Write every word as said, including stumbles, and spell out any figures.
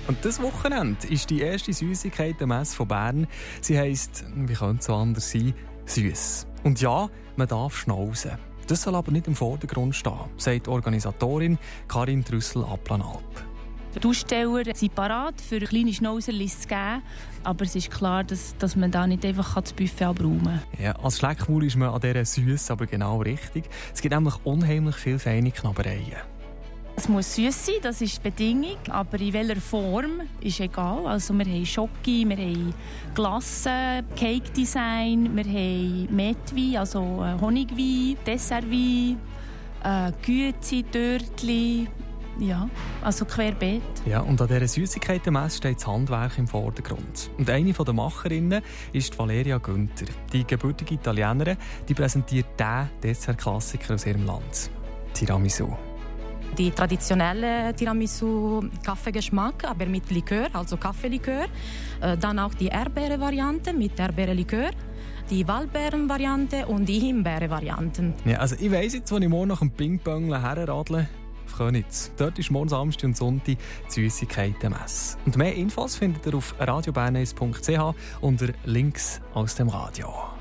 Und dieses Wochenende ist die erste Süssigkeitenmesse von Bern. Sie heisst, wie könnte es so anders sein, süss. Und ja, man darf schnauzen. Das soll aber nicht im Vordergrund stehen, sagt die Organisatorin Karin Trüssel-Applanalp. Die Aussteller sind parat, für kleine Schnauserlis zu geben. Aber es ist klar, dass, dass man da nicht einfach das Buffet abräumen kann. Ja, als Schleckmaul ist man an dieser Süss aber genau richtig. Es gibt nämlich unheimlich viele feine Knabbereien. Es muss süß sein, das ist die Bedingung. Aber in welcher Form ist egal. Also wir haben Schoki, wir haben Glasse, Cake Design, wir haben Metwein, also Honigwein, Dessertwein, äh, Güezi, Törtli. Ja, also querbeet. Ja, und an dieser Süssigkeitenmesse steht das Handwerk im Vordergrund. Und eine der Macherinnen ist Valeria Günther. Die gebürtige Italienerin, die präsentiert den Dessertklassiker aus ihrem Land, Tiramisu. Die traditionelle Tiramisu-Kaffeegeschmack, aber mit Likör, also Kaffeelikör. Dann auch die Erdbeere-Variante mit Erdbeere-Likör. Die Waldbeeren-Variante und die Himbeere-Varianten. Ja, also ich weiss jetzt, wo ich morgen nach dem Ping-Pong herradle, auf Königs. Dort ist morgen Samstag und Sonntag die Süssigkeitenmesse. Und mehr Infos findet ihr auf radio bern eins punkt c h unter Links aus dem Radio.